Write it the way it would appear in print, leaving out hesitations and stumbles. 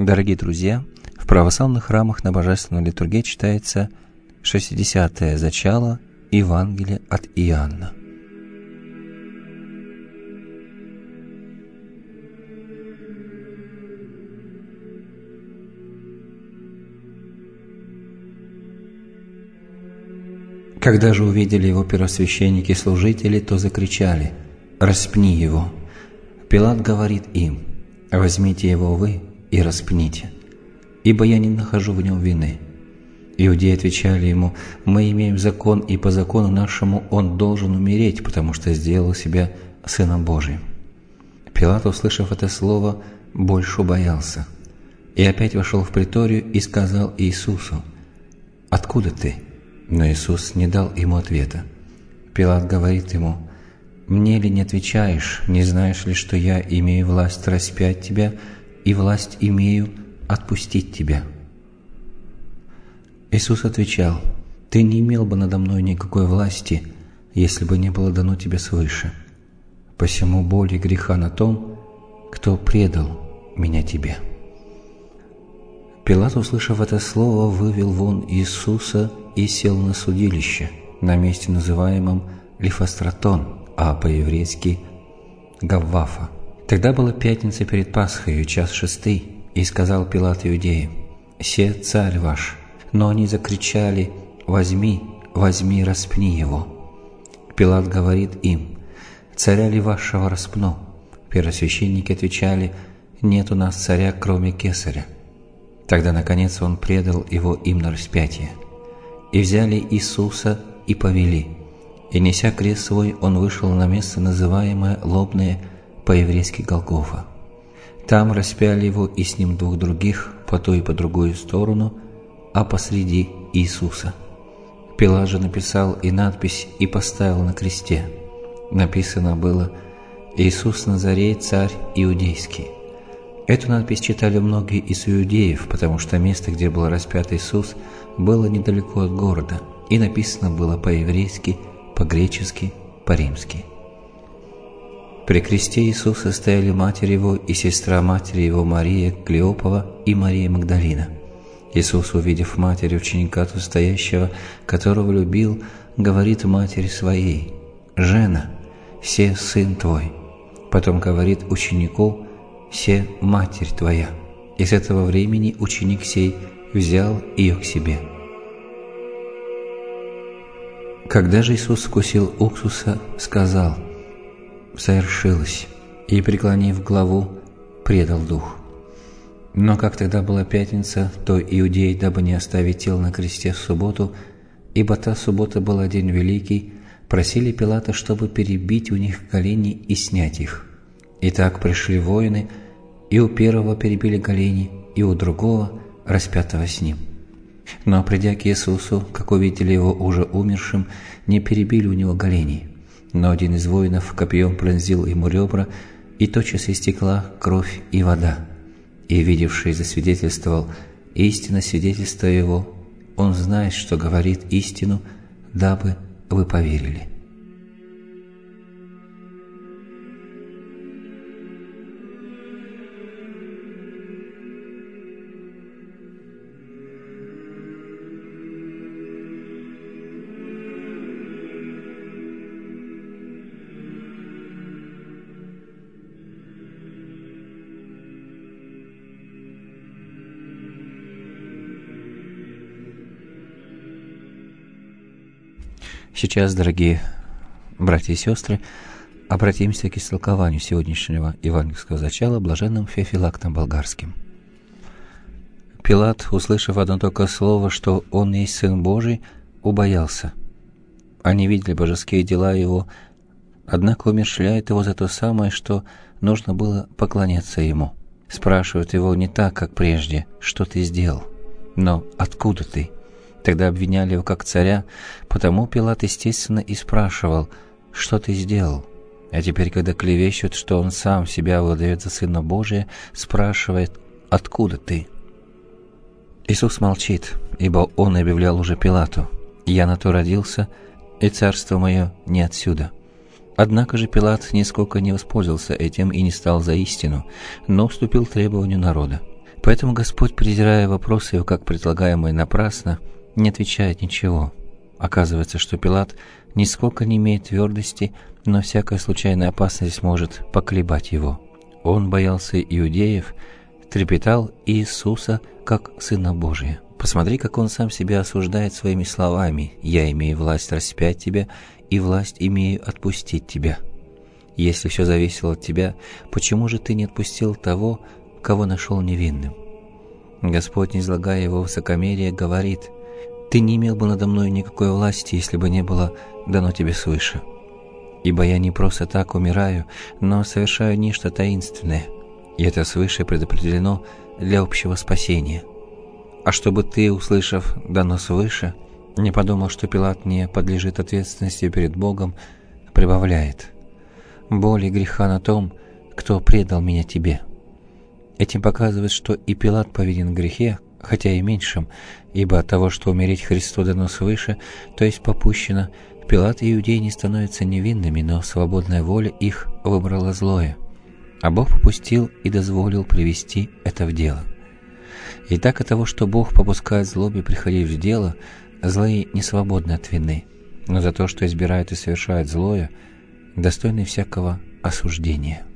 Дорогие друзья, в православных храмах на Божественной литургии читается 60-е зачало Евангелия от Иоанна. Когда же увидели его первосвященники и служители, то закричали: «Распни его!» Пилат говорит им: «Возьмите его вы и распните, ибо я не нахожу в нем вины». Иудеи отвечали ему: «Мы имеем закон, и по закону нашему он должен умереть, потому что сделал себя Сыном Божиим». Пилат, услышав это слово, больше боялся, и опять вошел в преторию и сказал Иисусу: «Откуда ты?» Но Иисус не дал ему ответа. Пилат говорит ему: «Мне ли не отвечаешь? Не знаешь ли, что я имею власть распять тебя, и власть имею отпустить тебя?» Иисус отвечал: «Ты не имел бы надо мной никакой власти, если бы не было дано тебе свыше. Посему боль и греха на том, кто предал меня тебе». Пилат, услышав это слово, вывел вон Иисуса и сел на судилище, на месте, называемом Лифостратон, а по-еврейски Гаввафа. Тогда была пятница перед Пасхой, час 6, и сказал Пилат иудеям: «Се царь ваш». Но они закричали: «Возьми, возьми, распни его». Пилат говорит им: «Царя ли вашего распну?» Первосвященники отвечали: «Нет у нас царя, кроме Кесаря». Тогда, наконец, он предал его им на распятие. И взяли Иисуса и повели. И, неся крест свой, он вышел на место, называемое Лобное, по-еврейски Голгофа. Там распяли его и с ним двух других, по ту и по другую сторону, а посреди Иисуса. Пилат же написал и надпись, и поставил на кресте. Написано было: «Иисус Назарей, царь иудейский». Эту надпись читали многие из иудеев, потому что место, где был распят Иисус, было недалеко от города, и написано было по-еврейски, по-гречески, по-римски. При кресте Иисуса стояли матерь его и сестра матери его Мария Клеопова и Мария Магдалина. Иисус, увидев матерь ученика тут стоящего, которого любил, говорит матери своей: «Жена, се сын твой». Потом говорит ученику: «Се матерь твоя». И с этого времени ученик сей взял ее к себе. Когда же Иисус вкусил уксуса, сказал: «Совершилось», и, преклонив главу, предал дух. Но как тогда была пятница, то иудеи, дабы не оставить тел на кресте в субботу, ибо та суббота была день великий, просили Пилата, чтобы перебить у них колени и снять их. Итак, пришли воины, и у первого перебили колени, и у другого, распятого с ним. Но, придя к Иисусу, как увидели его уже умершим, не перебили у него коленей. Но один из воинов копьем пронзил ему ребра, и тотчас истекла кровь и вода. И, видевший, засвидетельствовал: «Истинно свидетельство его, он знает, что говорит истину, дабы вы поверили». Сейчас, дорогие братья и сестры, обратимся к истолкованию сегодняшнего евангельского зачала блаженным Феофилактом Болгарским. Пилат, услышав одно только слово, что он есть Сын Божий, убоялся. Они видели божеские дела его, однако умерщвляют его за то самое, что нужно было поклоняться ему. Спрашивают его не так, как прежде: «Что ты сделал?», но «Откуда ты?». Тогда обвиняли его как царя, потому Пилат, естественно, и спрашивал: «Что ты сделал?». А теперь, когда клевещут, что он сам себя выдает за Сына Божия, спрашивает: «Откуда ты?». Иисус молчит, ибо он объявлял уже Пилату: «Я на то родился, и царство мое не отсюда». Однако же Пилат нисколько не воспользовался этим и не стал за истину, но уступил требованию народа. Поэтому Господь, презирая вопросы его как предлагаемые напрасно, не отвечает ничего. Оказывается, что Пилат нисколько не имеет твердости, но всякая случайная опасность может поколебать его. Он боялся иудеев, трепетал Иисуса как Сына Божия. Посмотри, как он сам себя осуждает своими словами: «Я имею власть распять тебя, и власть имею отпустить тебя». Если все зависело от тебя, почему же ты не отпустил того, кого нашел невинным? Господь, не излагая его высокомерие, говорит: «Ты не имел бы надо мною никакой власти, если бы не было дано тебе свыше. Ибо я не просто так умираю, но совершаю нечто таинственное, и это свыше предопределено для общего спасения». А чтобы ты, услышав «дано свыше», не подумал, что Пилат не подлежит ответственности перед Богом, прибавляет: «Боль и греха на том, кто предал меня тебе». Этим показывает, что и Пилат повинен в грехе, хотя и меньшем, ибо от того, что умереть Христу дано свыше, то есть попущено, Пилат и иудеи не становятся невинными, но свободная воля их выбрала злое, а Бог попустил и дозволил привести это в дело. И так от того, что Бог попускает злобе приходить в дело, злые не свободны от вины, но за то, что избирают и совершают злое, достойны всякого осуждения.